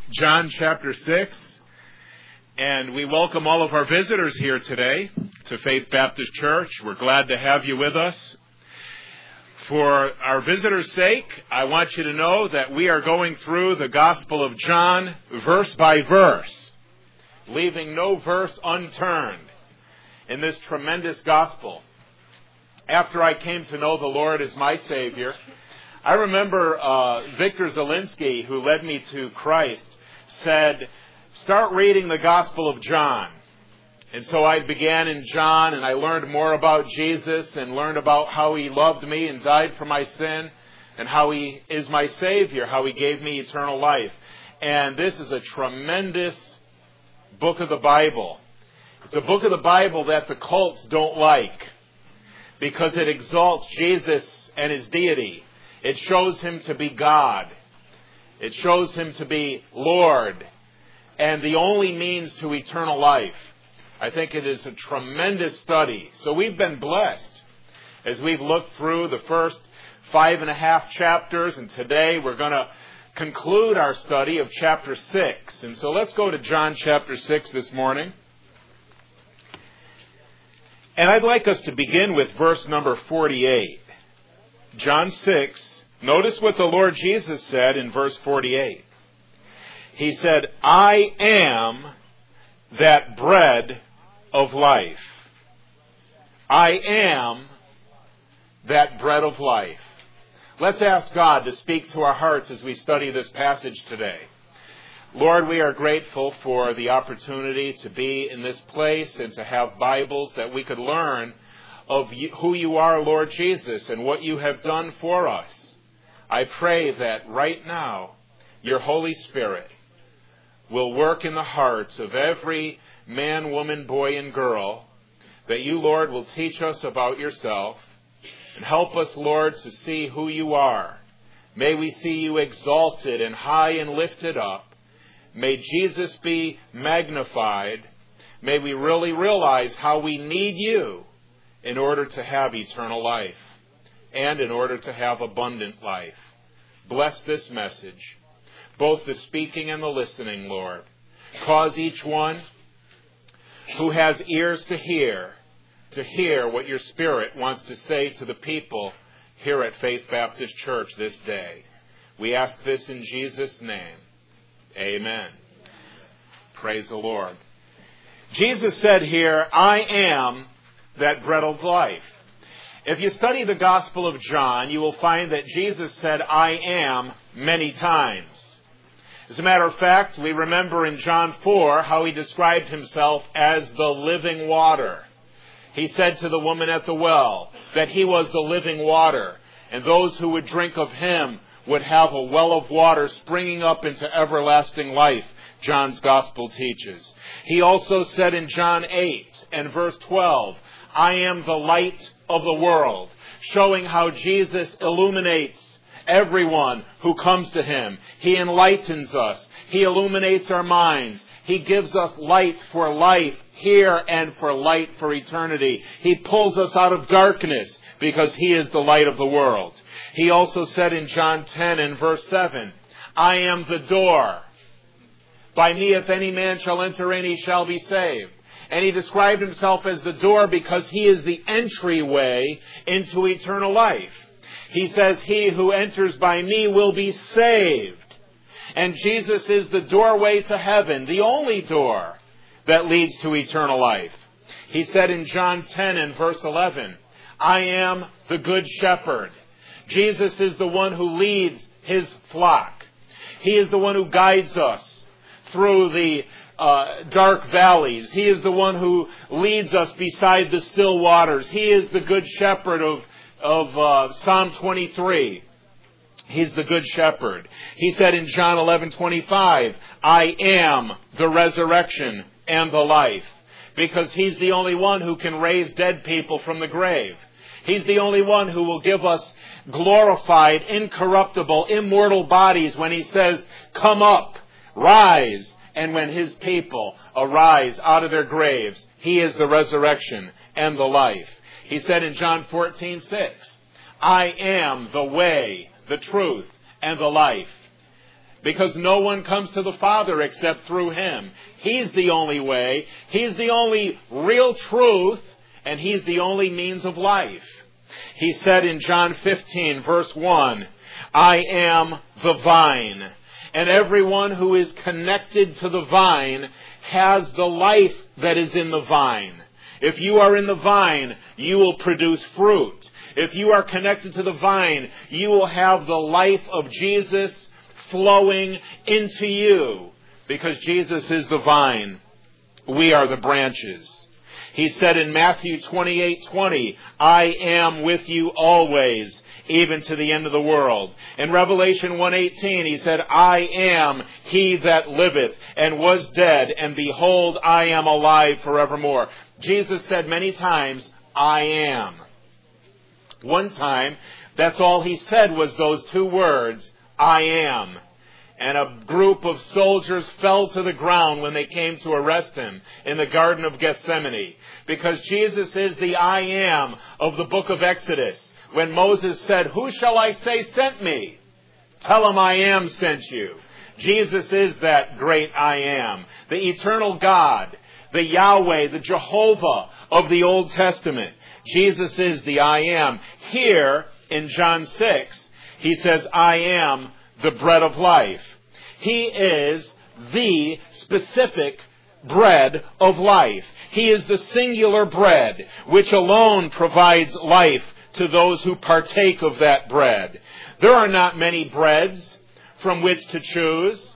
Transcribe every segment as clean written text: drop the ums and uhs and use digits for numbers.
John chapter 6, and we welcome all of our visitors here today to Faith Baptist Church. We're glad to have you with us. For our visitors' sake, I want you to know that we are going through the Gospel of John verse by verse, leaving no verse unturned in this tremendous gospel. After I came to know the Lord as my Savior, I remember Victor Zielinski, who led me to Christ, said, start reading the Gospel of John. And so I began in John, and I learned more about Jesus and learned about how He loved me and died for my sin, and how He is my Savior, how He gave me eternal life. And this is a tremendous book of the Bible. It's a book of the Bible that the cults don't like, because it exalts Jesus and His deity. It shows Him to be God. It shows Him to be Lord and the only means to eternal life. I think it is a tremendous study. So we've been blessed as we've looked through the first 5.5 chapters, and today we're going to conclude our study of chapter 6. And so let's go to John chapter 6 this morning. And I'd like us to begin with verse number 48. John 6. Notice what the Lord Jesus said in verse 48. He said, I am that bread of life. I am that bread of life. Let's ask God to speak to our hearts as we study this passage today. Lord, we are grateful for the opportunity to be in this place and to have Bibles that we could learn of who you are, Lord Jesus, and what you have done for us. I pray that right now your Holy Spirit will work in the hearts of every man, woman, boy, and girl, that you, Lord, will teach us about yourself and help us, Lord, to see who you are. May we see you exalted and high and lifted up. May Jesus be magnified. May we really realize how we need you in order to have eternal life and in order to have abundant life. Bless this message, both the speaking and the listening, Lord. Cause each one who has ears to hear what your Spirit wants to say to the people here at Faith Baptist Church this day. We ask this in Jesus' name. Amen. Praise the Lord. Jesus said here, I am that bread of life. If you study the Gospel of John, you will find that Jesus said, I am, many times. As a matter of fact, we remember in John 4 how He described Himself as the living water. He said to the woman at the well that He was the living water, and those who would drink of Him would have a well of water springing up into everlasting life, John's Gospel teaches. He also said in John 8 and verse 12, I am the light of the world, showing how Jesus illuminates everyone who comes to Him. He enlightens us. He illuminates our minds. He gives us light for life here and for light for eternity. He pulls us out of darkness because He is the light of the world. He also said in John 10 and verse 7, I am the door. By me if any man shall enter in, he shall be saved. And He described Himself as the door because He is the entryway into eternal life. He says, he who enters by me will be saved. And Jesus is the doorway to heaven, the only door that leads to eternal life. He said in John 10 and verse 11, I am the good shepherd. Jesus is the one who leads His flock. He is the one who guides us through the dark valleys. He is the one who leads us beside the still waters. He is the good shepherd of Psalm 23. He's the good shepherd. He said in John 11:25, I am the resurrection and the life. Because He's the only one who can raise dead people from the grave. He's the only one who will give us glorified, incorruptible, immortal bodies when He says, come up, rise. And when His people arise out of their graves, He is the resurrection and the life. He said in John 14:6, I am the way, the truth, and the life. because no one comes to the Father except through him. He's the only way. He's the only real truth, and he's the only means of life. He said in John 15, verse 1, I am the vine, and everyone who is connected to the vine has the life that is in the vine. If you are in the vine, you will produce fruit. If you are connected to the vine, you will have the life of Jesus flowing into you, because Jesus is the vine. We are the branches. He said in Matthew 28:20, I am with you always, even to the end of the world. In Revelation 1:18, he said, I am he that liveth and was dead, and behold, I am alive forevermore. Jesus said many times, I am. One time, that's all he said was those two words, I am. And a group of soldiers fell to the ground when they came to arrest him in the Garden of Gethsemane. Because Jesus is the I am of the book of Exodus. When Moses said, who shall I say sent me? Tell him I am sent you. Jesus is that great I am. The eternal God, the Yahweh, the Jehovah of the Old Testament. Jesus is the I am. Here in John 6, he says, I am the bread of life. He is the specific bread of life. He is the singular bread which alone provides life to those who partake of that bread. There are not many breads from which to choose,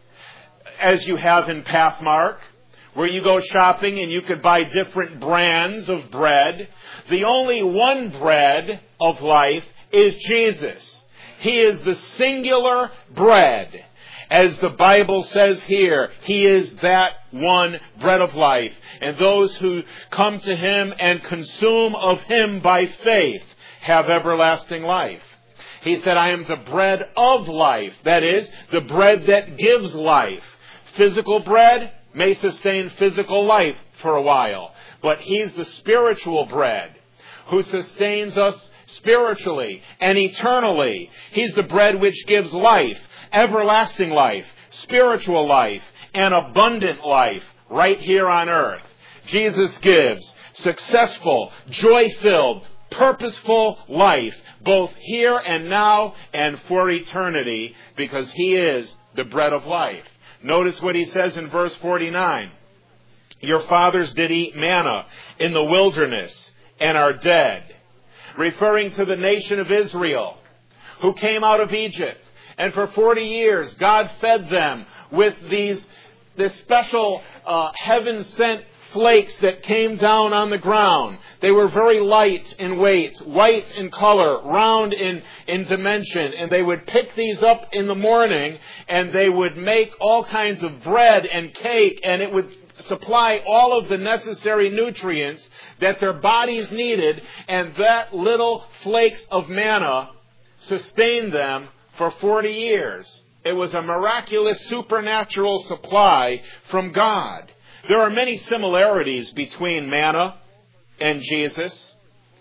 as you have in Pathmark, where you go shopping and you could buy different brands of bread. The only one bread of life is Jesus. He is the singular bread. As the Bible says here, he is that one bread of life. And those who come to him and consume of him by faith have everlasting life. He said, I am the bread of life. That is, the bread that gives life. Physical bread may sustain physical life for a while. But he's the spiritual bread who sustains us spiritually and eternally. He's the bread which gives life, everlasting life, spiritual life, and abundant life right here on earth. Jesus gives successful, joy-filled, purposeful life, both here and now and for eternity, because he is the bread of life. Notice what he says in verse 49. Your fathers did eat manna in the wilderness and are dead. Referring to the nation of Israel, who came out of Egypt. And for 40 years, God fed them with this special heaven-sent flakes that came down on the ground. They were very light in weight, white in color, round in dimension. And they would pick these up in the morning, and they would make all kinds of bread and cake, and it would supply all of the necessary nutrients that their bodies needed. And that little flakes of manna sustained them for 40 years. It was a miraculous supernatural supply from God. There are many similarities between manna and Jesus.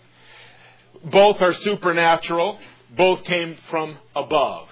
Both are supernatural. Both came from above.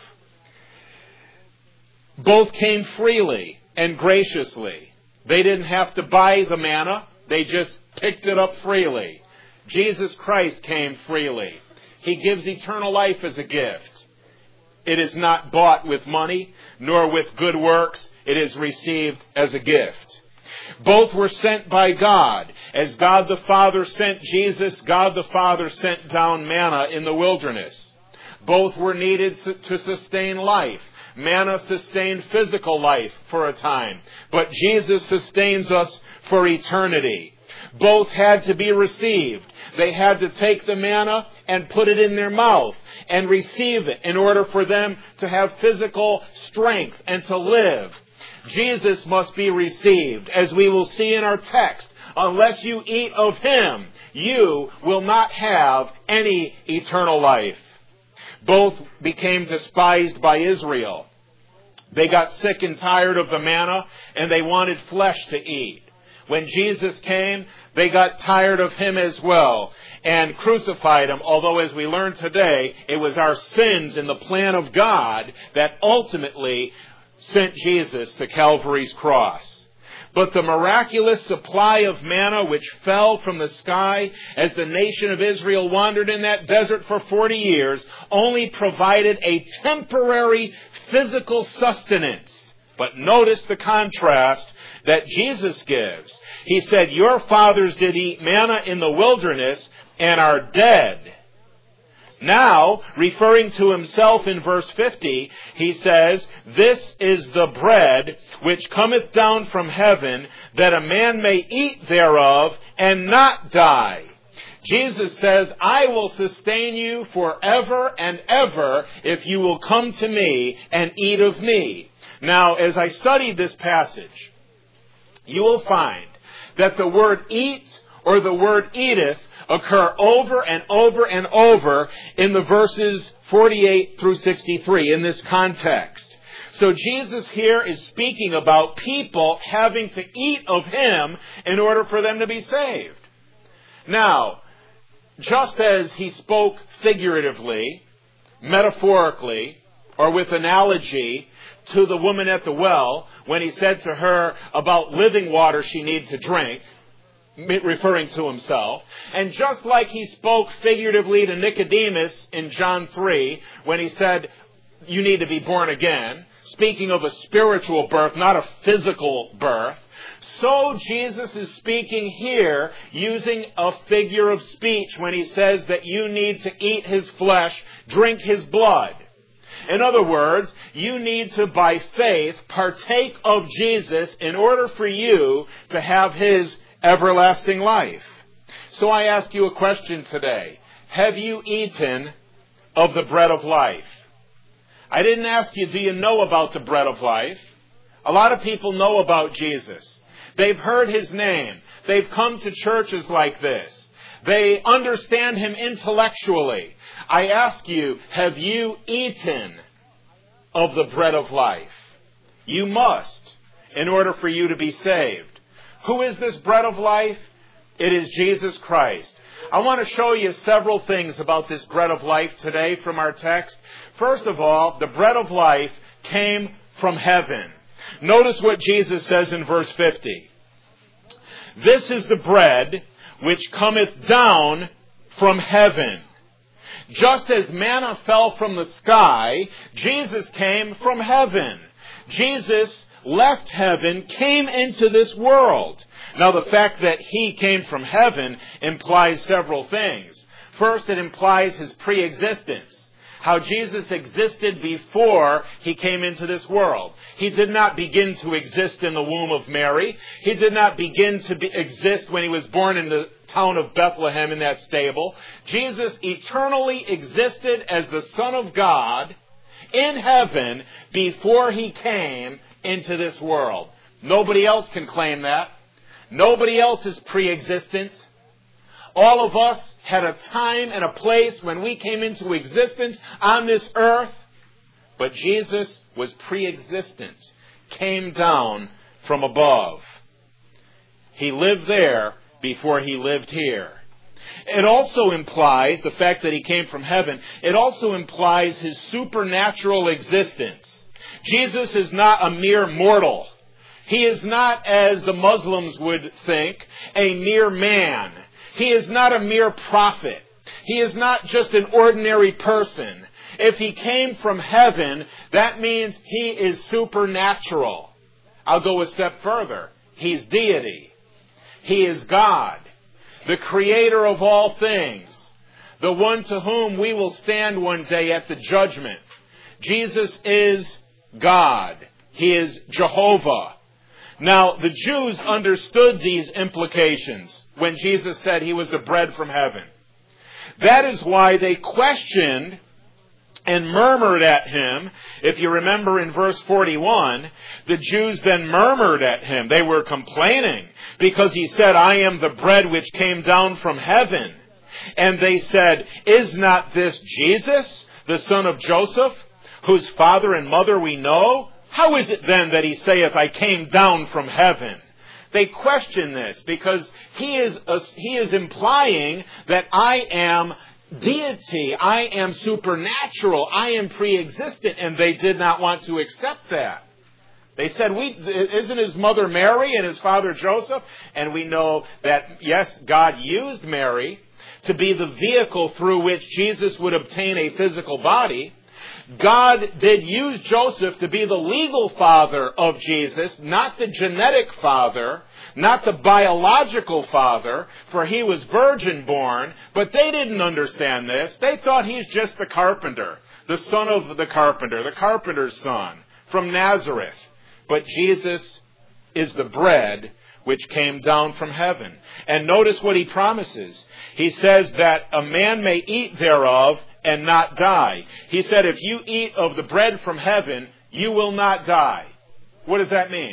Both came freely and graciously. They didn't have to buy the manna. They just picked it up freely. Jesus Christ came freely. He gives eternal life as a gift. It is not bought with money, nor with good works. It is received as a gift. Both were sent by God. As God the Father sent Jesus, God the Father sent down manna in the wilderness. Both were needed to sustain life. Manna sustained physical life for a time, but Jesus sustains us for eternity. Both had to be received. They had to take the manna and put it in their mouth and receive it in order for them to have physical strength and to live. Jesus must be received, as we will see in our text. Unless you eat of him, you will not have any eternal life. Both became despised by Israel. They got sick and tired of the manna, and they wanted flesh to eat. when Jesus came, they got tired of him as well and crucified him. Although, as we learn today, it was our sins in the plan of God that ultimately sent Jesus to Calvary's cross. But the miraculous supply of manna which fell from the sky as the nation of Israel wandered in that desert for 40 years only provided a temporary physical sustenance. But notice the contrast that Jesus gives. He said, your fathers did eat manna in the wilderness and are dead. Now, referring to himself in verse 50, he says, this is the bread which cometh down from heaven, that a man may eat thereof and not die. Jesus says, I will sustain you forever and ever if you will come to me and eat of me. Now, as I studied this passage, you will find that the word eat or the word eateth occur over and over and over in the verses 48 through 63 in this context. So Jesus here is speaking about people having to eat of him in order for them to be saved. Now, just as he spoke figuratively, metaphorically, or with analogy to the woman at the well when he said to her about living water she needed to drink, referring to himself. And just like he spoke figuratively to Nicodemus in John 3 when he said, you need to be born again, speaking of a spiritual birth, not a physical birth, so Jesus is speaking here using a figure of speech when he says that you need to eat his flesh, drink his blood. In other words, you need to, by faith, partake of Jesus in order for you to have his everlasting life. So I ask you a question today. Have you eaten of the bread of life? I didn't ask you, do you know about the bread of life? A lot of people know about Jesus. They've heard his name. They've come to churches like this. They understand him intellectually. I ask you, have you eaten of the bread of life? You must, in order for you to be saved. Who is this bread of life? It is Jesus Christ. I want to show you several things about this bread of life today from our text. First of all, the bread of life came from heaven. Notice what Jesus says in verse 50. This is the bread which cometh down from heaven. Just as manna fell from the sky, Jesus came from heaven. Jesus left heaven, came into this world. Now, the fact that he came from heaven implies several things. First, it implies his pre-existence. How Jesus existed before he came into this world. He did not begin to exist in the womb of Mary. He did not begin to exist when he was born in the town of Bethlehem in that stable. Jesus eternally existed as the Son of God in heaven before he came into this world. Nobody else can claim that. Nobody else is pre-existent. All of us had a time and a place when we came into existence on this earth. But Jesus was pre-existent, came down from above. He lived there before he lived here. It also implies, the fact that he came from heaven, it also implies his supernatural existence. Jesus is not a mere mortal. He is not, as the Muslims would think, a mere man. He is not a mere prophet. He is not just an ordinary person. If he came from heaven, that means he is supernatural. I'll go a step further. He's deity. He is God, the creator of all things, the one to whom we will stand one day at the judgment. Jesus is God. He is Jehovah. Now, the Jews understood these implications when Jesus said he was the bread from heaven. That is why they questioned and murmured at him. If you remember in verse 41, the Jews then murmured at him. They were complaining because he said, I am the bread which came down from heaven. And they said, is not this Jesus, the son of Joseph, whose father and mother we know? How is it then that he saith, I came down from heaven? They question this because he is implying that I am deity, I am supernatural, I am pre-existent, and they did not want to accept that. They said, isn't his mother Mary and his father Joseph? And we know that, yes, God used Mary to be the vehicle through which Jesus would obtain a physical body. God did use Joseph to be the legal father of Jesus, not the genetic father, not the biological father, for he was virgin born, but they didn't understand this. They thought he's just the carpenter, the son of the carpenter's son from Nazareth. But Jesus is the bread which came down from heaven. And notice what he promises. He says that a man may eat thereof and not die. He said, if you eat of the bread from heaven, you will not die. What does that mean?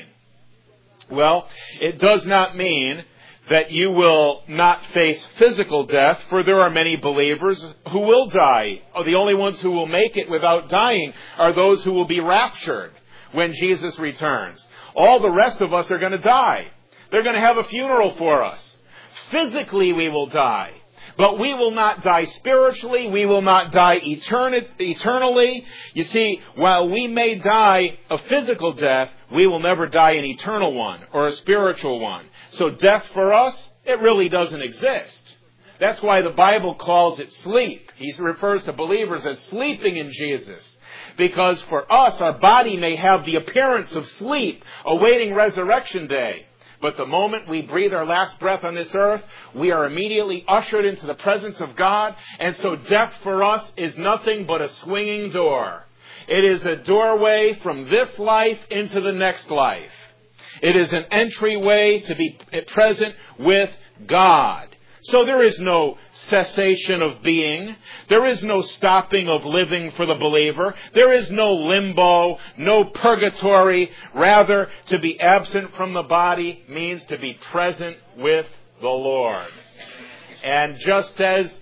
Well, it does not mean that you will not face physical death, for there are many believers who will die. The only ones who will make it without dying are those who will be raptured when Jesus returns. All the rest of us are going to die. They're going to have a funeral for us. Physically we will die. But we will not die spiritually. We will not die eternally. You see, while we may die a physical death, we will never die an eternal one or a spiritual one. So death for us, it really doesn't exist. That's why the Bible calls it sleep. He refers to believers as sleeping in Jesus. Because for us, our body may have the appearance of sleep, awaiting resurrection day. But the moment we breathe our last breath on this earth, we are immediately ushered into the presence of God. And so death for us is nothing but a swinging door. It is a doorway from this life into the next life. It is an entryway to be present with God. So there is no cessation of being. There is no stopping of living for the believer. There is no limbo, no purgatory. Rather, to be absent from the body means to be present with the Lord. And just as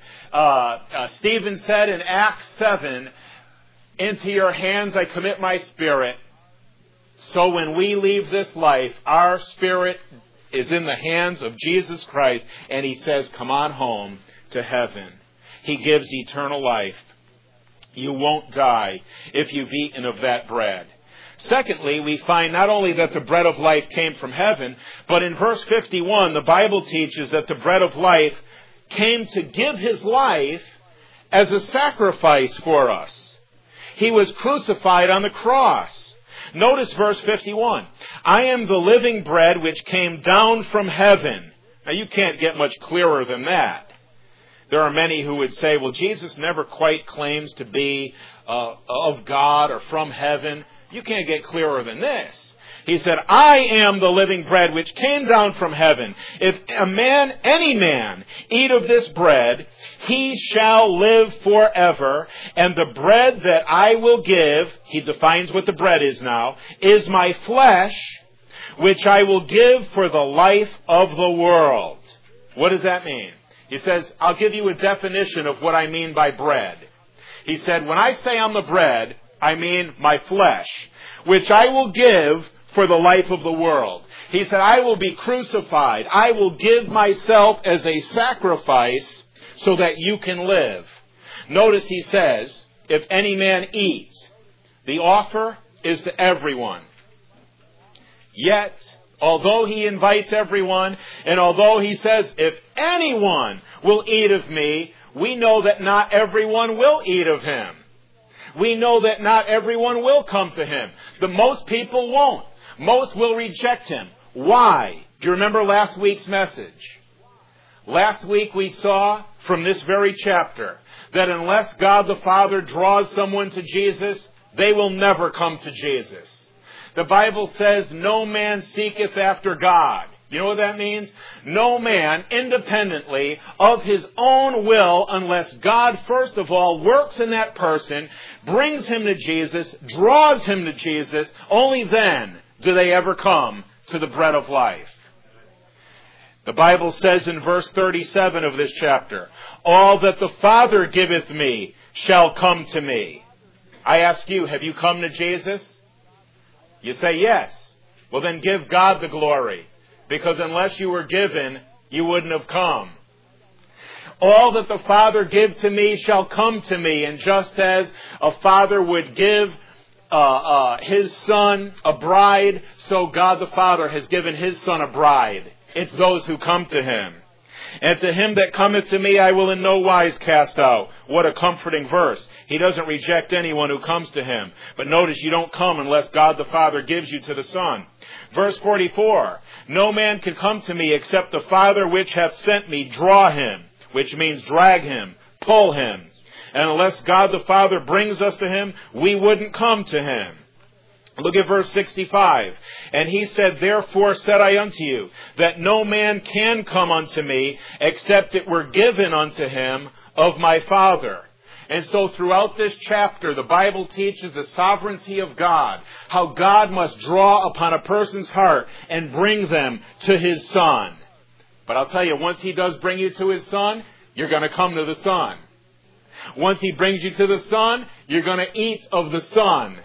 Stephen said in Acts 7, into your hands I commit my spirit. So when we leave this life, our spirit is in the hands of Jesus Christ, and he says, come on home to heaven. He gives eternal life. You won't die if you've eaten of that bread. Secondly, we find not only that the bread of life came from heaven, but in verse 51, the Bible teaches that the bread of life came to give his life as a sacrifice for us. He was crucified on the cross. Notice verse 51. I am the living bread which came down from heaven. Now you can't get much clearer than that. There are many who would say, well, Jesus never quite claims to be of God or from heaven. You can't get clearer than this. He said, I am the living bread which came down from heaven. If any man, eat of this bread, he shall live forever. And the bread that I will give, he defines what the bread is now, is my flesh, which I will give for the life of the world. What does that mean? He says, I'll give you a definition of what I mean by bread. He said, when I say I'm the bread, I mean my flesh, which I will give for the life of the world. He said, I will be crucified. I will give myself as a sacrifice so that you can live. Notice he says, if any man eat, the offer is to everyone. Yet, although he invites everyone, and although he says, if anyone will eat of me, we know that not everyone will eat of him. We know that not everyone will come to him. The most people won't. Most will reject him. Why? Do you remember last week's message? Last week we saw from this very chapter that unless God the Father draws someone to Jesus, they will never come to Jesus. The Bible says, no man seeketh after God. You know what that means? No man independently of his own will, unless God first of all works in that person, brings him to Jesus, draws him to Jesus, only then do they ever come to the bread of life. The Bible says in verse 37 of this chapter, all that the Father giveth me shall come to me. I ask you, have you come to Jesus? You say yes. Well then give God the glory. Because unless you were given, you wouldn't have come. All that the Father gives to me shall come to me. And just as a father would give his son a bride, so God the Father has given his Son a bride. It's those who come to him. And to him that cometh to me I will in no wise cast out. What a comforting verse. He doesn't reject anyone who comes to him. But notice, you don't come unless God the Father gives you to the Son. Verse 44, no man can come to me except the Father which hath sent me draw him, which means drag him, pull him. And unless God the Father brings us to him, we wouldn't come to him. Look at verse 65. And he said, therefore said I unto you, that no man can come unto me, except it were given unto him of my Father. And so throughout this chapter, the Bible teaches the sovereignty of God, how God must draw upon a person's heart and bring them to his Son. But I'll tell you, once he does bring you to his Son, you're going to come to the Son. Once he brings you to the Son, you're going to eat of the Son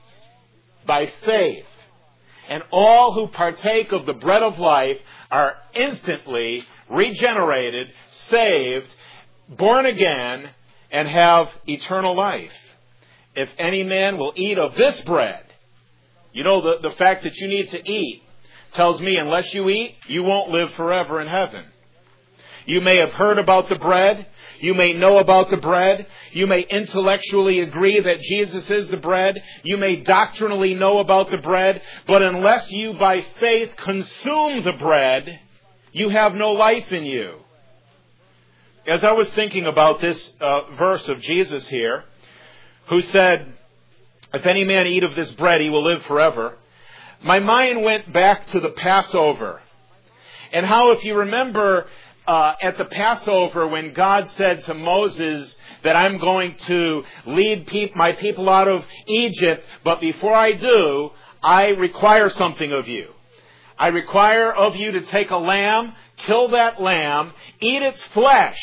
by faith. And all who partake of the bread of life are instantly regenerated, saved, born again, and have eternal life. If any man will eat of this bread, you know, the fact that you need to eat tells me unless you eat, you won't live forever in heaven. You may have heard about the bread. You may know about the bread. You may intellectually agree that Jesus is the bread. You may doctrinally know about the bread. But unless you by faith consume the bread, you have no life in you. As I was thinking about this verse of Jesus here, who said, if any man eat of this bread, he will live forever, my mind went back to the Passover. And how, if you remember, at the Passover, when God said to Moses that I'm going to lead my people out of Egypt, but before I do, I require something of you. I require of you to take a lamb, kill that lamb, eat its flesh,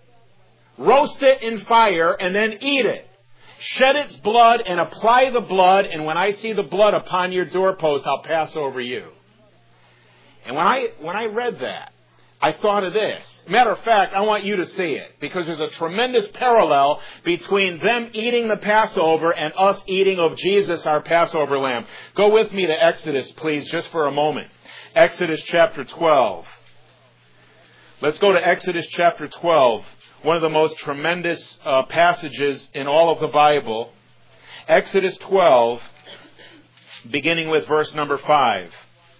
roast it in fire, and then eat it. Shed its blood and apply the blood, and when I see the blood upon your doorpost, I'll pass over you. And when I read that, I thought of this. Matter of fact, I want you to see it, because there's a tremendous parallel between them eating the Passover and us eating of Jesus, our Passover lamb. Go with me to Exodus, please, just for a moment. Exodus chapter 12. Let's go to Exodus chapter 12, one of the most tremendous passages in all of the Bible. Exodus 12, beginning with verse number 5.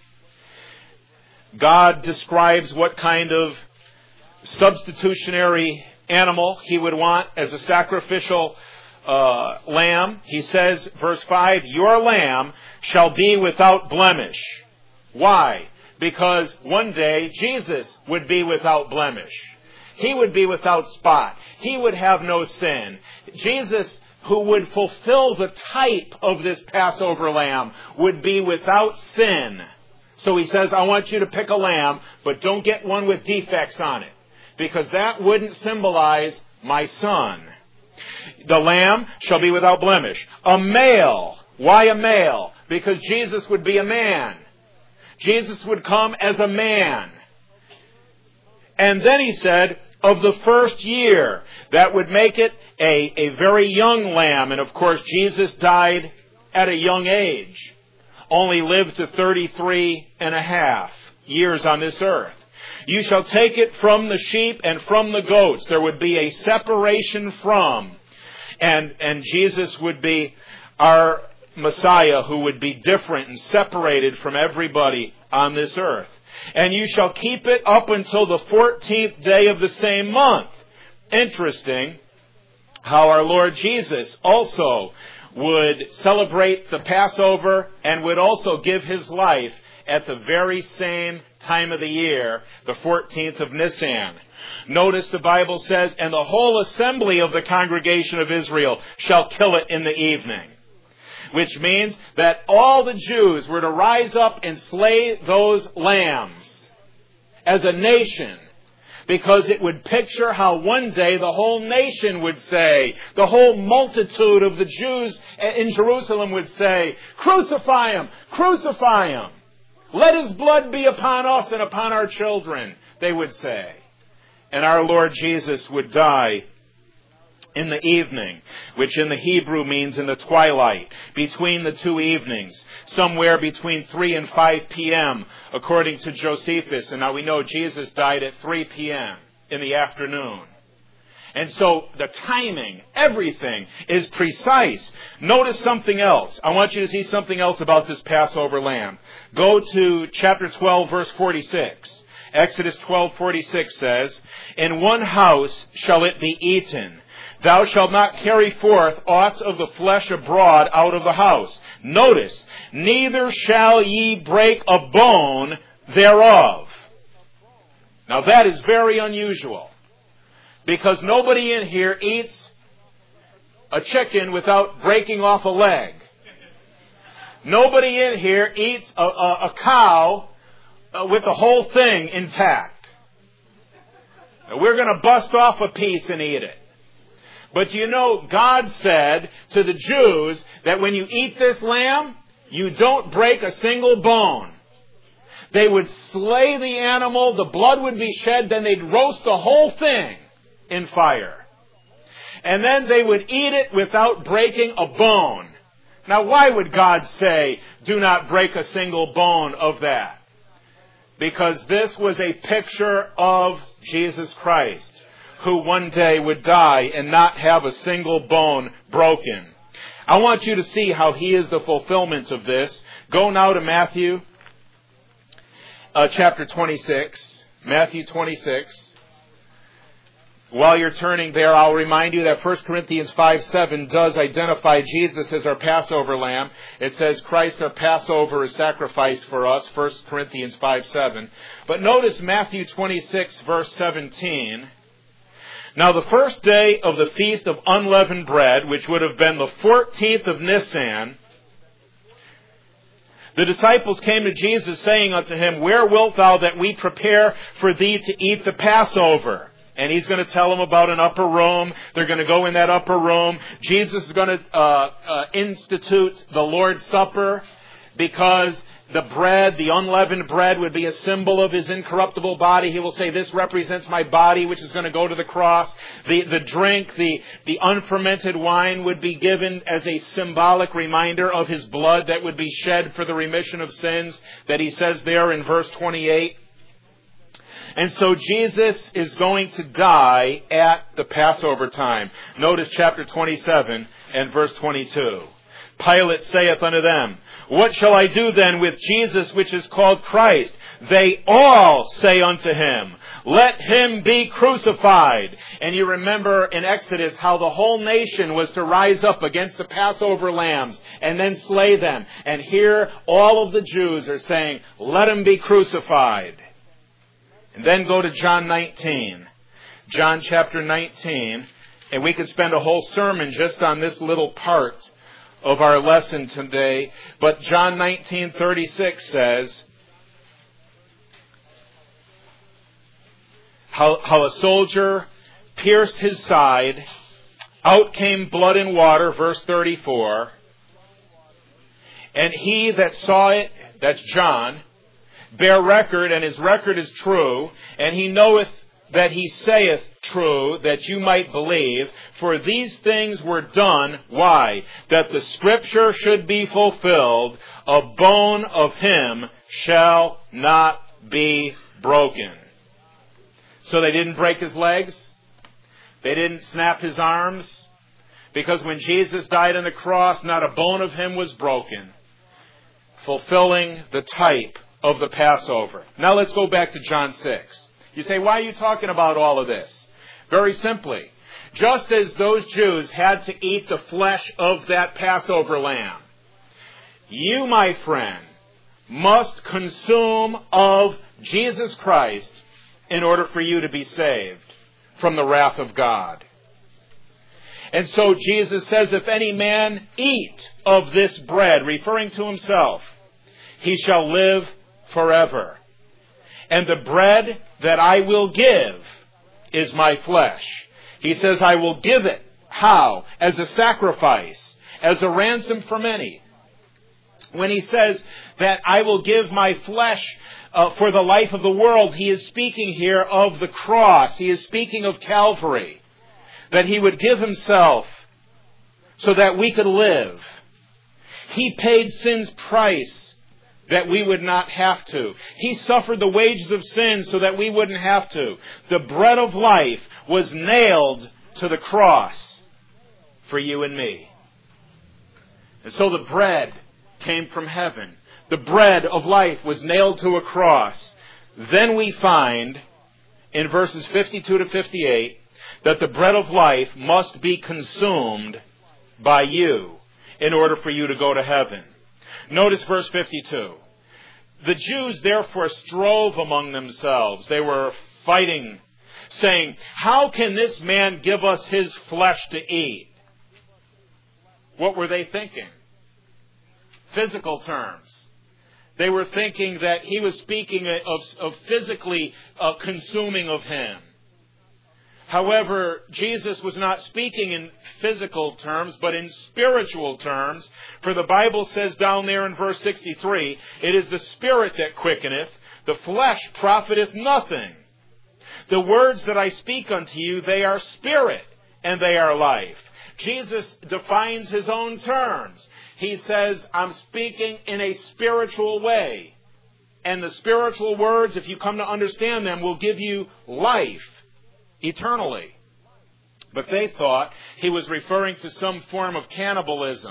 God describes what kind of substitutionary animal he would want as a sacrificial lamb. He says, verse 5, your lamb shall be without blemish. Why? Because one day Jesus would be without blemish. He would be without spot. He would have no sin. Jesus, who would fulfill the type of this Passover lamb, would be without sin. So he says, I want you to pick a lamb, but don't get one with defects on it, because that wouldn't symbolize my Son. The lamb shall be without blemish. A male. Why a male? Because Jesus would be a man. Jesus would come as a man. And then he said, of the first year. That would make it a very young lamb. And of course, Jesus died at a young age. Only lived to 33 and a half years on this earth. You shall take it from the sheep and from the goats. There would be a separation from. And Jesus would be our Messiah, who would be different and separated from everybody on this earth. And you shall keep it up until the 14th day of the same month. Interesting how our Lord Jesus also would celebrate the Passover and would also give his life at the very same time of the year, the 14th of Nisan. Notice the Bible says, and the whole assembly of the congregation of Israel shall kill it in the evening. Which means that all the Jews were to rise up and slay those lambs as a nation, because it would picture how one day the whole nation would say, the whole multitude of the Jews in Jerusalem would say, crucify him, crucify him. Let his blood be upon us and upon our children, they would say. And our Lord Jesus would die in the evening, which in the Hebrew means in the twilight, between the two evenings, somewhere between 3 and 5 p.m., according to Josephus. And now we know Jesus died at 3 p.m. in the afternoon. And so the timing, everything is precise. Notice something else. I want you to see something else about this Passover lamb. Go to chapter 12, verse 46. Exodus 12:46 says, "In one house shall it be eaten. Thou shalt not carry forth aught of the flesh abroad out of the house." Notice, "Neither shall ye break a bone thereof." Now that is very unusual, because nobody in here eats a chicken without breaking off a leg. Nobody in here eats a cow with the whole thing intact. Now, we're going to bust off a piece and eat it. But you know, God said to the Jews that when you eat this lamb, you don't break a single bone. They would slay the animal, the blood would be shed, then they'd roast the whole thing in fire. And then they would eat it without breaking a bone. Now, why would God say, do not break a single bone of that? Because this was a picture of Jesus Christ, who one day would die and not have a single bone broken. I want you to see how he is the fulfillment of this. Go now to Matthew chapter 26. Matthew 26. While you're turning there, I'll remind you that 1 Corinthians 5:7 does identify Jesus as our Passover lamb. It says, Christ our Passover is sacrificed for us, 1 Corinthians 5:7. But notice Matthew 26, verse 17. "Now the first day of the feast of unleavened bread, which would have been the 14th of Nisan, the disciples came to Jesus, saying unto him, Where wilt thou that we prepare for thee to eat the Passover? And he's going to tell them about an upper room. They're going to go in that upper room. Jesus is going to institute the Lord's Supper, because the bread, the unleavened bread, would be a symbol of his incorruptible body. He will say, this represents my body, which is going to go to the cross. The drink, the unfermented wine would be given as a symbolic reminder of his blood that would be shed for the remission of sins, that he says there in verse 28. And so Jesus is going to die at the Passover time. Notice chapter 27 and verse 22. Pilate saith unto them, What shall I do then with Jesus which is called Christ? They all say unto him, Let him be crucified. And you remember in Exodus how the whole nation was to rise up against the Passover lambs and then slay them. And here all of the Jews are saying, Let him be crucified. And then go to John 19. John chapter 19. And we could spend a whole sermon just on this little part of our lesson today. But John 19:36 says, how a soldier pierced his side, out came blood and water, verse 34. And he that saw it, that's John, bear record, and his record is true, and he knoweth that he saith true, that you might believe. For these things were done, why? That the scripture should be fulfilled, a bone of him shall not be broken. So they didn't break his legs. They didn't snap his arms. Because when Jesus died on the cross, not a bone of him was broken. Fulfilling the type of the Passover. Now let's go back to John 6. You say, why are you talking about all of this? Very simply, just as those Jews had to eat the flesh of that Passover lamb, you, my friend, must consume of Jesus Christ in order for you to be saved from the wrath of God. And so Jesus says, if any man eat of this bread, referring to himself, he shall live forever. And the bread that I will give is my flesh. He says, I will give it. How? As a sacrifice, as a ransom for many. When he says that I will give my flesh for the life of the world, he is speaking here of the cross. He is speaking of Calvary. That he would give himself so that we could live. He paid sin's price that we would not have to. He suffered the wages of sin so that we wouldn't have to. The bread of life was nailed to the cross for you and me. And so the bread came from heaven. The bread of life was nailed to a cross. Then we find in verses 52 to 58 that the bread of life must be consumed by you in order for you to go to heaven. Notice verse 52. The Jews therefore strove among themselves. They were fighting, saying, how can this man give us his flesh to eat? What were they thinking? Physical terms. They were thinking that he was speaking of physically consuming of him. However, Jesus was not speaking in physical terms, but in spiritual terms. For the Bible says down there in verse 63, it is the Spirit that quickeneth, the flesh profiteth nothing. The words that I speak unto you, they are spirit, and they are life. Jesus defines his own terms. He says, I'm speaking in a spiritual way. And the spiritual words, if you come to understand them, will give you life eternally. But they thought he was referring to some form of cannibalism.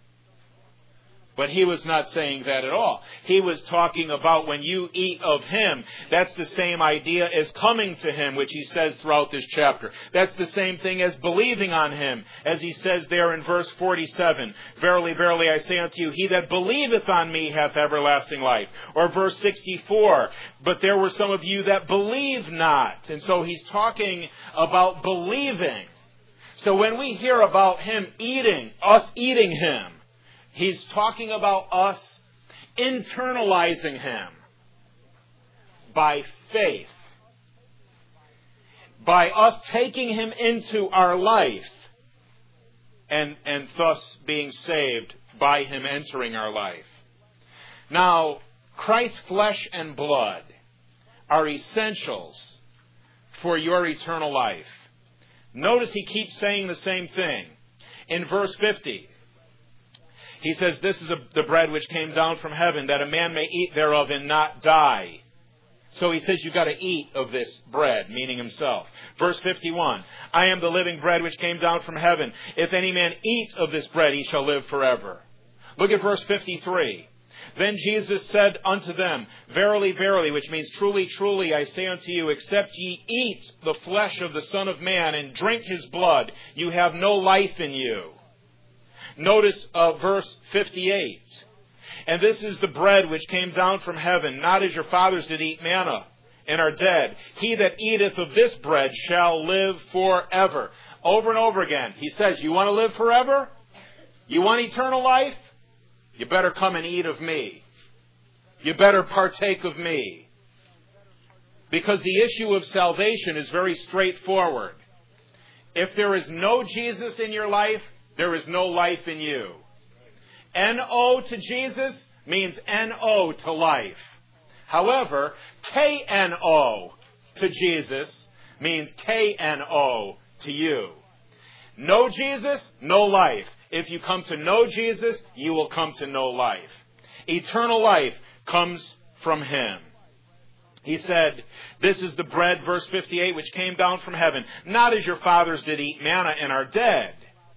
But he was not saying that at all. He was talking about when you eat of him, that's the same idea as coming to him, which he says throughout this chapter. That's the same thing as believing on him, as he says there in verse 47. Verily, verily, I say unto you, he that believeth on me hath everlasting life. Or verse 64, but there were some of you that believe not. And so he's talking about believing. So when we hear about him eating, us eating him, he's talking about us internalizing him by faith. By us taking him into our life and thus being saved by him entering our life. Now, Christ's flesh and blood are essentials for your eternal life. Notice he keeps saying the same thing. In verse 50, he says, this is the bread which came down from heaven, that a man may eat thereof and not die. So he says, you've got to eat of this bread, meaning himself. Verse 51, I am the living bread which came down from heaven. If any man eat of this bread, he shall live forever. Look at verse 53. Then Jesus said unto them, verily, verily, which means truly, truly, I say unto you, except ye eat the flesh of the Son of Man and drink his blood, you have no life in you. Notice verse 58. And this is the bread which came down from heaven, not as your fathers did eat manna and are dead. He that eateth of this bread shall live forever. Over and over again, he says, you want to live forever? You want eternal life? You better come and eat of me. You better partake of me. Because the issue of salvation is very straightforward. If there is no Jesus in your life, there is no life in you. N-O to Jesus means N-O to life. However, K-N-O to Jesus means K-N-O to you. No Jesus, no life. If you come to know Jesus, you will come to know life. Eternal life comes from him. He said, this is the bread, verse 58, which came down from heaven, not as your fathers did eat manna and are dead.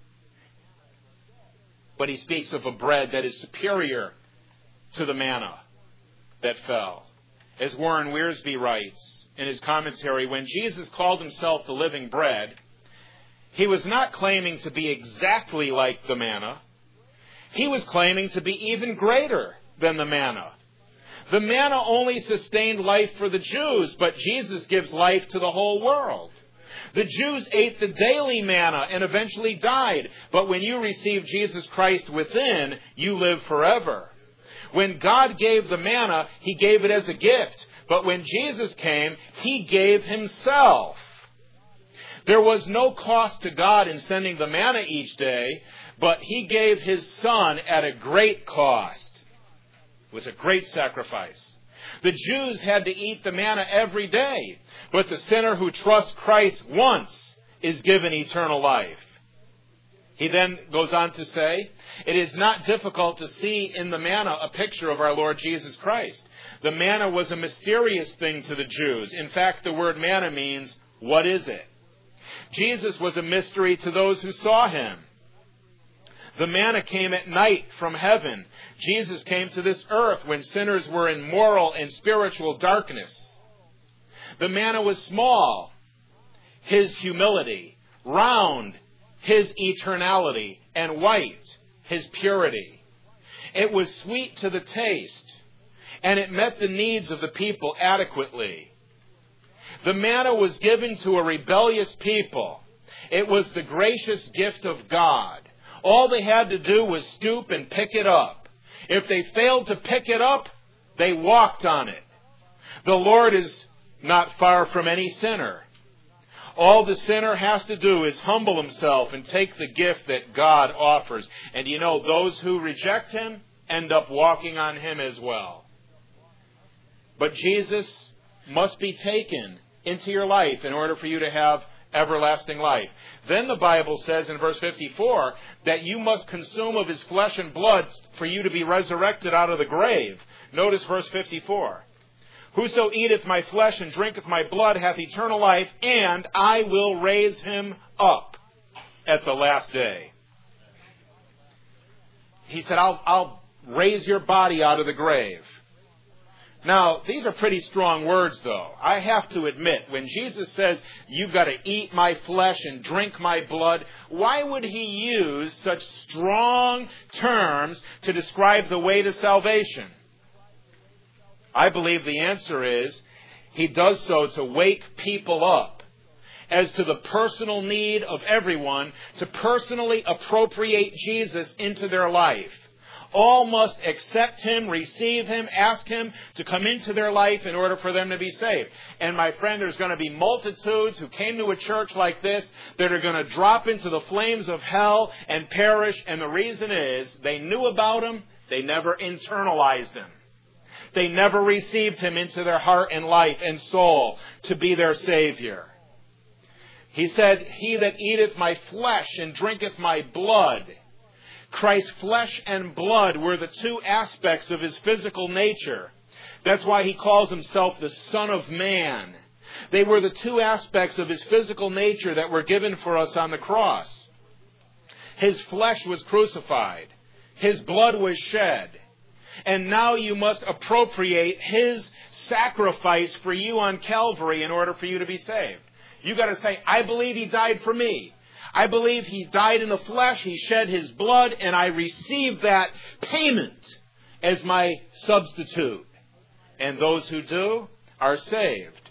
But he speaks of a bread that is superior to the manna that fell. As Warren Wiersbe writes in his commentary, when Jesus called himself the living bread, he was not claiming to be exactly like the manna. He was claiming to be even greater than the manna. The manna only sustained life for the Jews, but Jesus gives life to the whole world. The Jews ate the daily manna and eventually died. But when you receive Jesus Christ within, you live forever. When God gave the manna, he gave it as a gift. But when Jesus came, he gave himself. There was no cost to God in sending the manna each day, but he gave his Son at a great cost. It was a great sacrifice. The Jews had to eat the manna every day, but the sinner who trusts Christ once is given eternal life. He then goes on to say, it is not difficult to see in the manna a picture of our Lord Jesus Christ. The manna was a mysterious thing to the Jews. In fact, the word manna means, what is it? Jesus was a mystery to those who saw him. The manna came at night from heaven. Jesus came to this earth when sinners were in moral and spiritual darkness. The manna was small, his humility, round, his eternality, and white, his purity. It was sweet to the taste, and it met the needs of the people adequately. The manna was given to a rebellious people. It was the gracious gift of God. All they had to do was stoop and pick it up. If they failed to pick it up, they walked on it. The Lord is not far from any sinner. All the sinner has to do is humble himself and take the gift that God offers. And you know, those who reject him end up walking on him as well. But Jesus must be taken into your life in order for you to have everlasting life. Then the Bible says in verse 54 that you must consume of his flesh and blood for you to be resurrected out of the grave. Notice verse 54. Whoso eateth my flesh and drinketh my blood hath eternal life, and I will raise him up at the last day. He said, I'll raise your body out of the grave. Now, these are pretty strong words, though. I have to admit, when Jesus says, you've got to eat my flesh and drink my blood, why would he use such strong terms to describe the way to salvation? I believe the answer is, he does so to wake people up as to the personal need of everyone to personally appropriate Jesus into their life. All must accept him, receive him, ask him to come into their life in order for them to be saved. And my friend, there's going to be multitudes who came to a church like this that are going to drop into the flames of hell and perish. And the reason is they knew about him, they never internalized him. They never received him into their heart and life and soul to be their Savior. He said, he that eateth my flesh and drinketh my blood. Christ's flesh and blood were the two aspects of his physical nature. That's why he calls himself the Son of Man. They were the two aspects of his physical nature that were given for us on the cross. His flesh was crucified. His blood was shed. And now you must appropriate his sacrifice for you on Calvary in order for you to be saved. You've got to say, I believe he died for me. I believe he died in the flesh, he shed his blood, and I receive that payment as my substitute. And those who do are saved.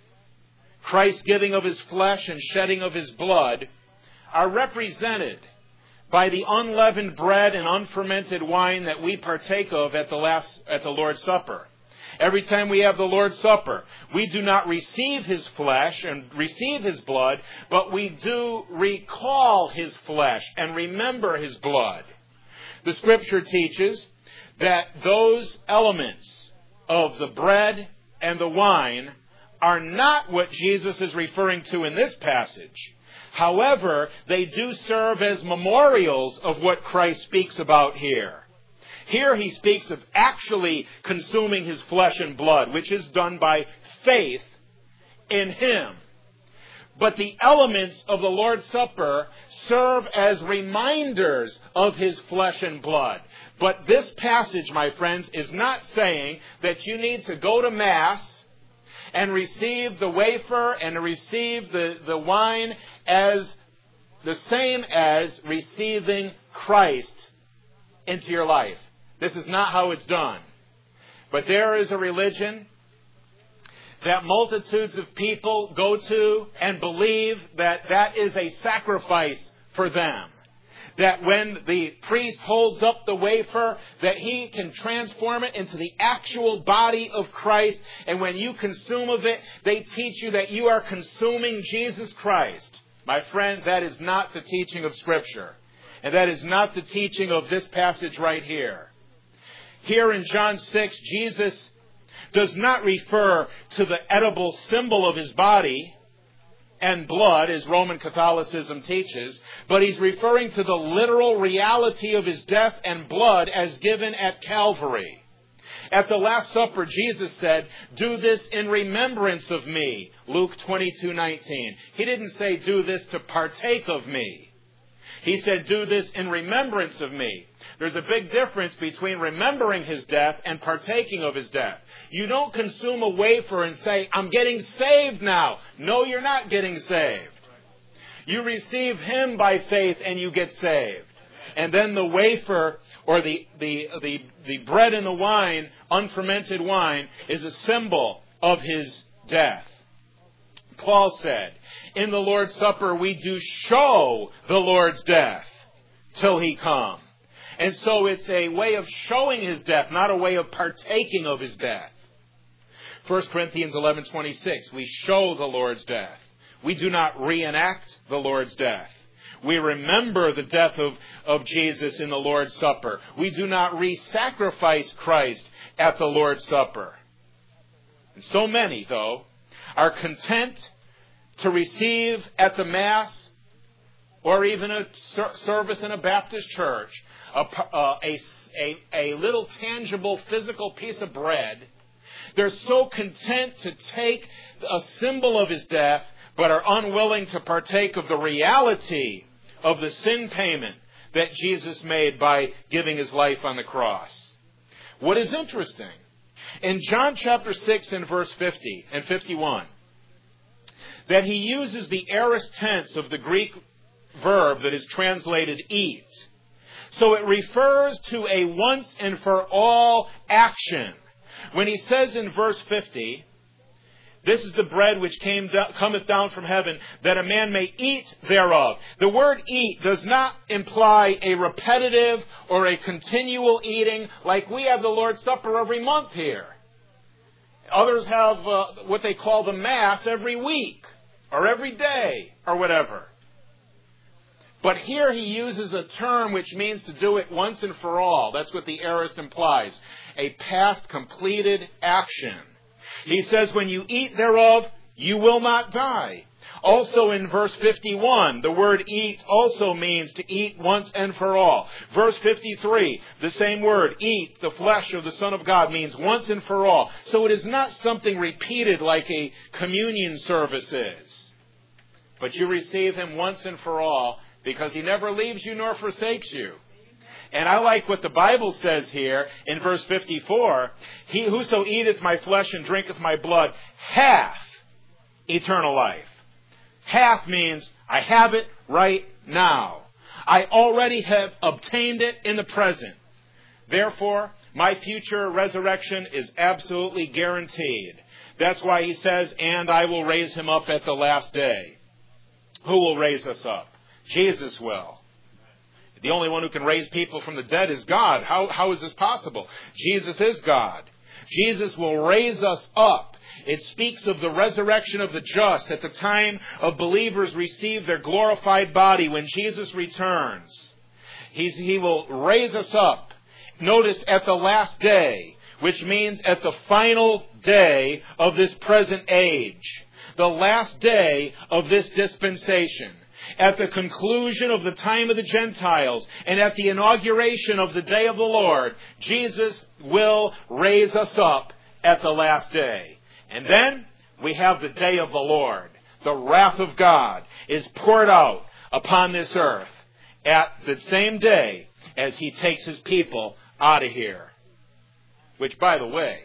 Christ's giving of his flesh and shedding of his blood are represented by the unleavened bread and unfermented wine that we partake of at the Lord's Supper. Every time we have the Lord's Supper, we do not receive his flesh and receive his blood, but we do recall his flesh and remember his blood. The Scripture teaches that those elements of the bread and the wine are not what Jesus is referring to in this passage. However, they do serve as memorials of what Christ speaks about here. Here he speaks of actually consuming his flesh and blood, which is done by faith in him. But the elements of the Lord's Supper serve as reminders of his flesh and blood. But this passage, my friends, is not saying that you need to go to Mass and receive the wafer and receive the wine as the same as receiving Christ into your life. This is not how it's done. But there is a religion that multitudes of people go to and believe that that is a sacrifice for them. That when the priest holds up the wafer, that he can transform it into the actual body of Christ. And when you consume of it, they teach you that you are consuming Jesus Christ. My friend, that is not the teaching of Scripture. And that is not the teaching of this passage right here. Here in John 6, Jesus does not refer to the edible symbol of his body and blood, as Roman Catholicism teaches, but he's referring to the literal reality of his death and blood as given at Calvary. At the Last Supper, Jesus said, "Do this in remembrance of me," Luke 22:19. He didn't say, "Do this to partake of me." He said, "Do this in remembrance of me." There's a big difference between remembering his death and partaking of his death. You don't consume a wafer and say, "I'm getting saved now." No, you're not getting saved. You receive him by faith and you get saved. And then the wafer, or the bread and the wine, unfermented wine, is a symbol of his death. Paul said, in the Lord's Supper we do show the Lord's death till he come. And so it's a way of showing his death, not a way of partaking of his death. 1 Corinthians 11:26, we show the Lord's death. We do not reenact the Lord's death. We remember the death of Jesus in the Lord's Supper. We do not re-sacrifice Christ at the Lord's Supper. And so many, though, are content to receive at the Mass or even a service in a Baptist church a little tangible physical piece of bread. They're so content to take a symbol of his death, but are unwilling to partake of the reality of the sin payment that Jesus made by giving his life on the cross. What is interesting, in John chapter 6 and verse 50 and 51, that he uses the aorist tense of the Greek verb that is translated eat. So it refers to a once and for all action. When he says in verse 50, "This is the bread which cometh down from heaven, that a man may eat thereof." The word eat does not imply a repetitive or a continual eating like we have the Lord's Supper every month here. Others have what they call the Mass every week or every day or whatever. But here he uses a term which means to do it once and for all. That's what the aorist implies. A past completed action. He says, when you eat thereof, you will not die. Also in verse 51, the word eat also means to eat once and for all. Verse 53, the same word, eat, the flesh of the Son of God, means once and for all. So it is not something repeated like a communion service is. But you receive him once and for all, because he never leaves you nor forsakes you. And I like what the Bible says here in verse 54. He whoso eateth my flesh and drinketh my blood hath eternal life. Hath means I have it right now. I already have obtained it in the present. Therefore, my future resurrection is absolutely guaranteed. That's why he says, and I will raise him up at the last day. Who will raise us up? Jesus will. The only one who can raise people from the dead is God. How is this possible? Jesus is God. Jesus will raise us up. It speaks of the resurrection of the just at the time of believers receive their glorified body when Jesus returns. He will raise us up. Notice at the last day, which means at the final day of this present age. The last day of this dispensation. At the conclusion of the time of the Gentiles and at the inauguration of the day of the Lord, Jesus will raise us up at the last day. And then we have the day of the Lord. The wrath of God is poured out upon this earth at the same day as he takes his people out of here. Which, by the way,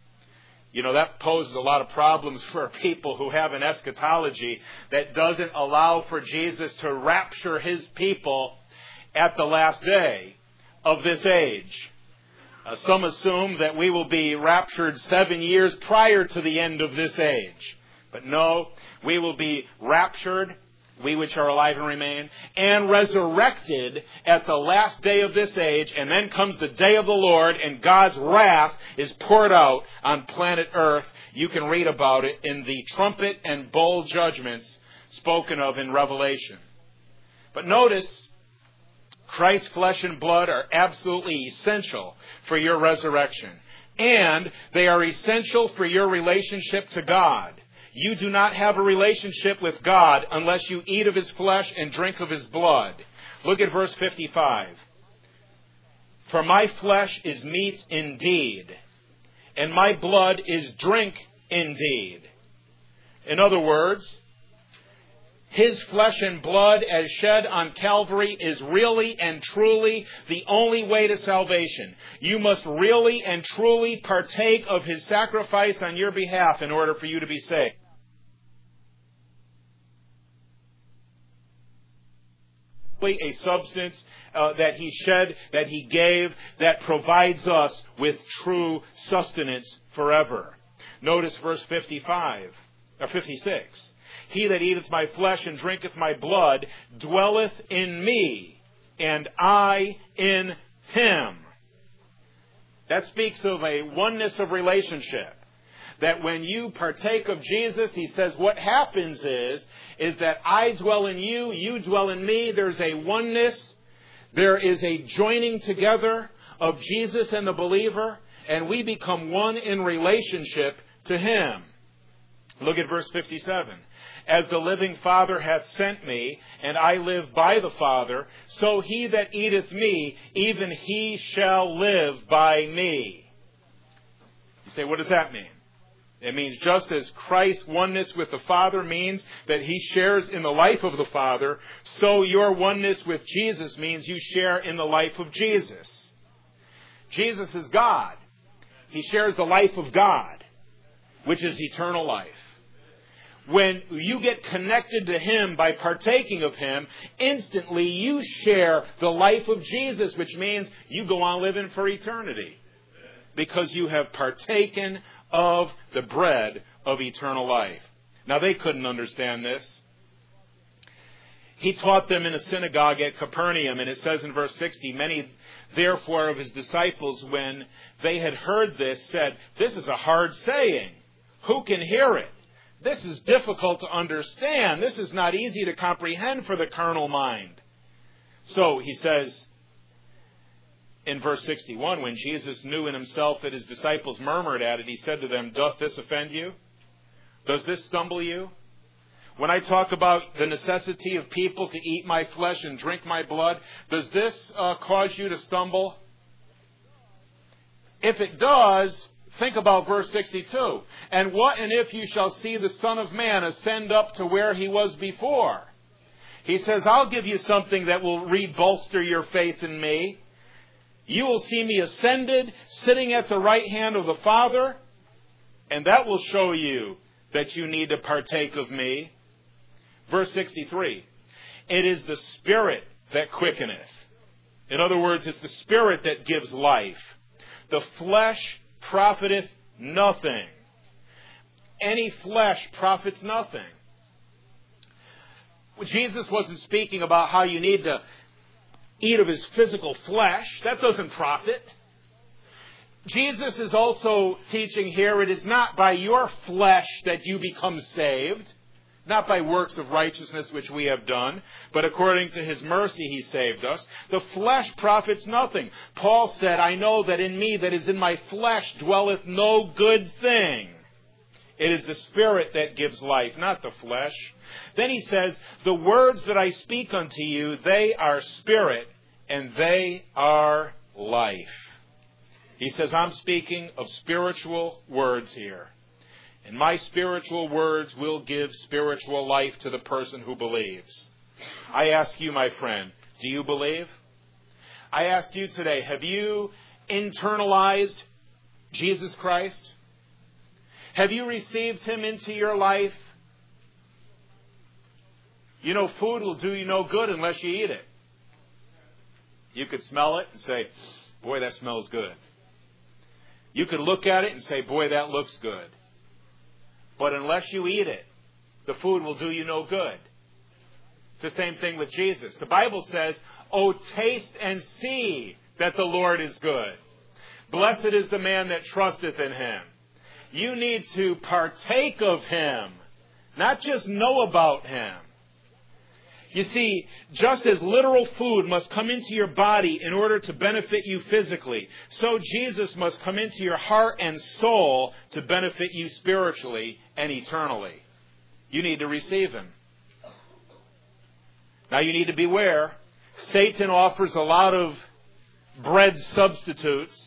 that poses a lot of problems for people who have an eschatology that doesn't allow for Jesus to rapture his people at the last day of this age. Some assume that we will be raptured 7 years prior to the end of this age. But no, we will be raptured, we which are alive and remain, and resurrected at the last day of this age, and then comes the day of the Lord, and God's wrath is poured out on planet Earth. You can read about it in the trumpet and bowl judgments spoken of in Revelation. But notice Christ's flesh and blood are absolutely essential for your resurrection. And they are essential for your relationship to God. You do not have a relationship with God unless you eat of His flesh and drink of His blood. Look at verse 55. For my flesh is meat indeed, and my blood is drink indeed. In other words, His flesh and blood as shed on Calvary is really and truly the only way to salvation. You must really and truly partake of His sacrifice on your behalf in order for you to be saved. A substance that He shed, that He gave, that provides us with true sustenance forever. Notice verse 56. He that eateth my flesh and drinketh my blood dwelleth in me, and I in him. That speaks of a oneness of relationship. That when you partake of Jesus, He says what happens is that I dwell in you, you dwell in me. There's a oneness. There is a joining together of Jesus and the believer, and we become one in relationship to Him. Look at verse 57. As the living Father hath sent me, and I live by the Father, so he that eateth me, even he shall live by me. You say, what does that mean? It means just as Christ's oneness with the Father means that He shares in the life of the Father, so your oneness with Jesus means you share in the life of Jesus. Jesus is God. He shares the life of God, which is eternal life. When you get connected to Him by partaking of Him, instantly you share the life of Jesus, which means you go on living for eternity. Because you have partaken of the bread of eternal life. Now they couldn't understand this. He taught them in a synagogue at Capernaum, and it says in verse 60, many therefore of His disciples, when they had heard this, said, this is a hard saying. Who can hear it? This is difficult to understand. This is not easy to comprehend for the carnal mind. So he says in verse 61, when Jesus knew in Himself that His disciples murmured at it, He said to them, doth this offend you? Does this stumble you? When I talk about the necessity of people to eat my flesh and drink my blood, does this cause you to stumble? If it does, think about verse 62. And what and if you shall see the Son of Man ascend up to where He was before? He says, I'll give you something that will re-bolster your faith in me. You will see me ascended, sitting at the right hand of the Father, and that will show you that you need to partake of me. Verse 63, it is the Spirit that quickeneth. In other words, it's the Spirit that gives life. The flesh profiteth nothing. Any flesh profits nothing. Jesus wasn't speaking about how you need to eat of His physical flesh. That doesn't profit. Jesus is also teaching here, it is not by your flesh that you become saved, not by works of righteousness which we have done, but according to His mercy He saved us. The flesh profits nothing. Paul said, I know that in me, that is in my flesh, dwelleth no good thing. It is the Spirit that gives life, not the flesh. Then he says, the words that I speak unto you, they are spirit, and they are life. He says, I'm speaking of spiritual words here. And my spiritual words will give spiritual life to the person who believes. I ask you, my friend, do you believe? I ask you today, have you internalized Jesus Christ? Have you received Him into your life? You know, food will do you no good unless you eat it. You could smell it and say, boy, that smells good. You could look at it and say, boy, that looks good. But unless you eat it, the food will do you no good. It's the same thing with Jesus. The Bible says, oh, taste and see that the Lord is good. Blessed is the man that trusteth in Him. You need to partake of Him, not just know about Him. You see, just as literal food must come into your body in order to benefit you physically, so Jesus must come into your heart and soul to benefit you spiritually and eternally. You need to receive Him. Now you need to beware. Satan offers a lot of bread substitutes.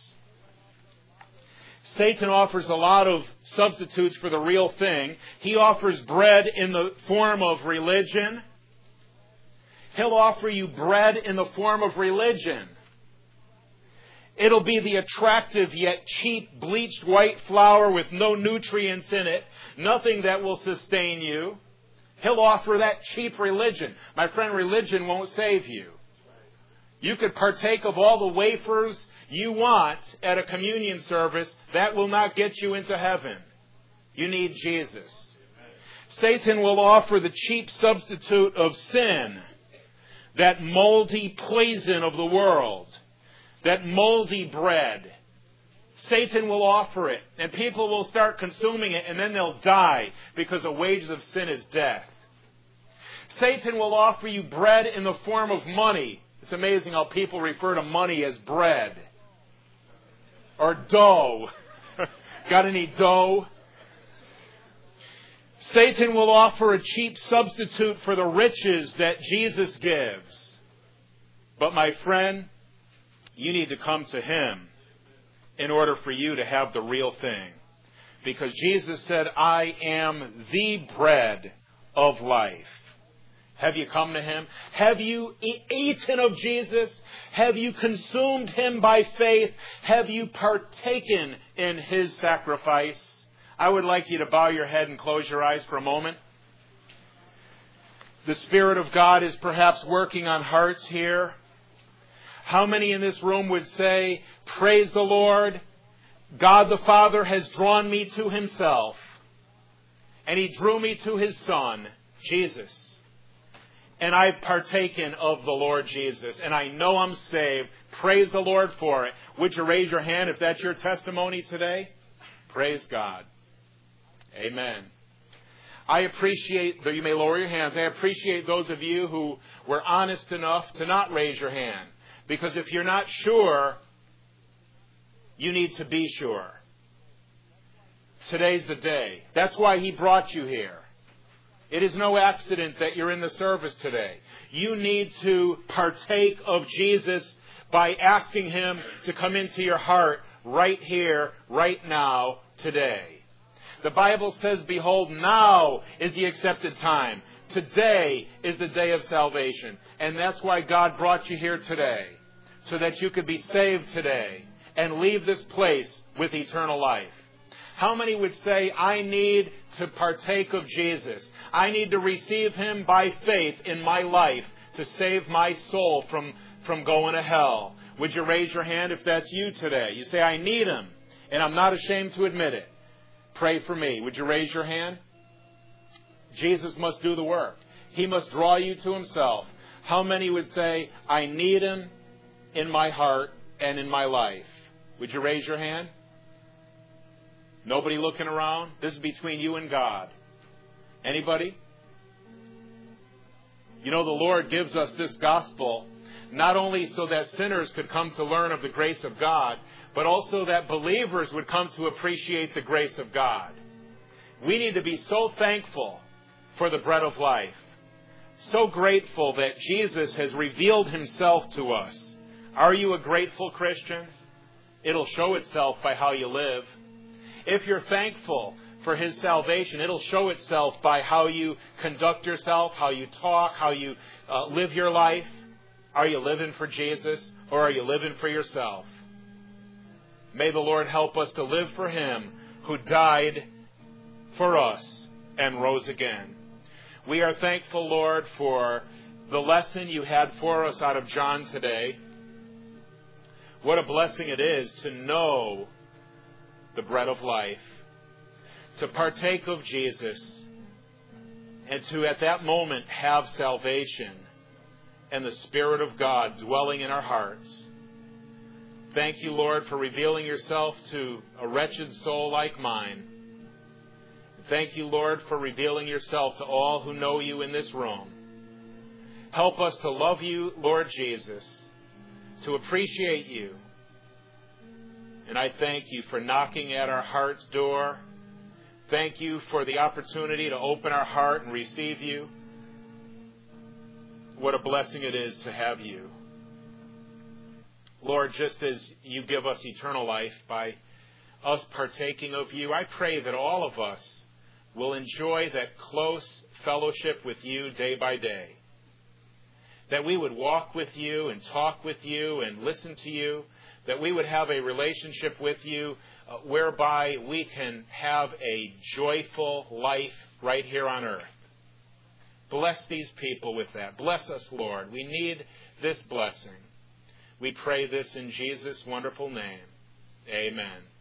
Satan offers a lot of substitutes for the real thing. He offers bread in the form of religion. He'll offer you bread in the form of religion. It'll be the attractive yet cheap bleached white flour with no nutrients in it, nothing that will sustain you. He'll offer that cheap religion. My friend, religion won't save you. You could partake of all the wafers you want at a communion service. That will not get you into heaven. You need Jesus. Satan will offer the cheap substitute of sin, that moldy poison of the world, that moldy bread. Satan will offer it, and people will start consuming it, and then they'll die because the wages of sin is death. Satan will offer you bread in the form of money. It's amazing how people refer to money as bread. Or dough. Got any dough? Satan will offer a cheap substitute for the riches that Jesus gives. But my friend, you need to come to Him in order for you to have the real thing. Because Jesus said, I am the bread of life. Have you come to Him? Have you eaten of Jesus? Have you consumed Him by faith? Have you partaken in His sacrifice? I would like you to bow your head and close your eyes for a moment. The Spirit of God is perhaps working on hearts here. How many in this room would say, praise the Lord, God the Father has drawn me to Himself, and He drew me to His Son, Jesus. And I've partaken of the Lord Jesus, and I know I'm saved. Praise the Lord for it. Would you raise your hand if that's your testimony today? Praise God. Amen. I appreciate, though you may lower your hands, I appreciate those of you who were honest enough to not raise your hand. Because if you're not sure, you need to be sure. Today's the day. That's why He brought you here. It is no accident that you're in the service today. You need to partake of Jesus by asking Him to come into your heart right here, right now, today. The Bible says, behold, now is the accepted time. Today is the day of salvation. And that's why God brought you here today. So that you could be saved today and leave this place with eternal life. How many would say, I need to partake of Jesus? I need to receive Him by faith in my life to save my soul from going to hell. Would you raise your hand if that's you today? You say, I need Him, and I'm not ashamed to admit it. Pray for me. Would you raise your hand? Jesus must do the work. He must draw you to Himself. How many would say, I need Him in my heart and in my life? Would you raise your hand? Nobody looking around? This is between you and God. Anybody? You know, the Lord gives us this gospel not only so that sinners could come to learn of the grace of God, but also that believers would come to appreciate the grace of God. We need to be so thankful for the bread of life. So grateful that Jesus has revealed Himself to us. Are you a grateful Christian? It'll show itself by how you live. If you're thankful for His salvation, it'll show itself by how you conduct yourself, how you talk, how you live your life. Are you living for Jesus, or are you living for yourself? May the Lord help us to live for Him who died for us and rose again. We are thankful, Lord, for the lesson You had for us out of John today. What a blessing it is to know the bread of life, to partake of Jesus, and to at that moment have salvation and the Spirit of God dwelling in our hearts. Thank You, Lord, for revealing Yourself to a wretched soul like mine. Thank You, Lord, for revealing Yourself to all who know You in this room. Help us to love you, Lord Jesus, to appreciate you. And I thank you for knocking at our heart's door. Thank you for the opportunity to open our heart and receive you. What a blessing it is to have you. Lord, just as you give us eternal life by us partaking of you, I pray that all of us will enjoy that close fellowship with you day by day. That we would walk with you and talk with you and listen to you. That we would have a relationship with you whereby we can have a joyful life right here on earth. Bless these people with that. Bless us, Lord. We need this blessing. We pray this in Jesus' wonderful name. Amen.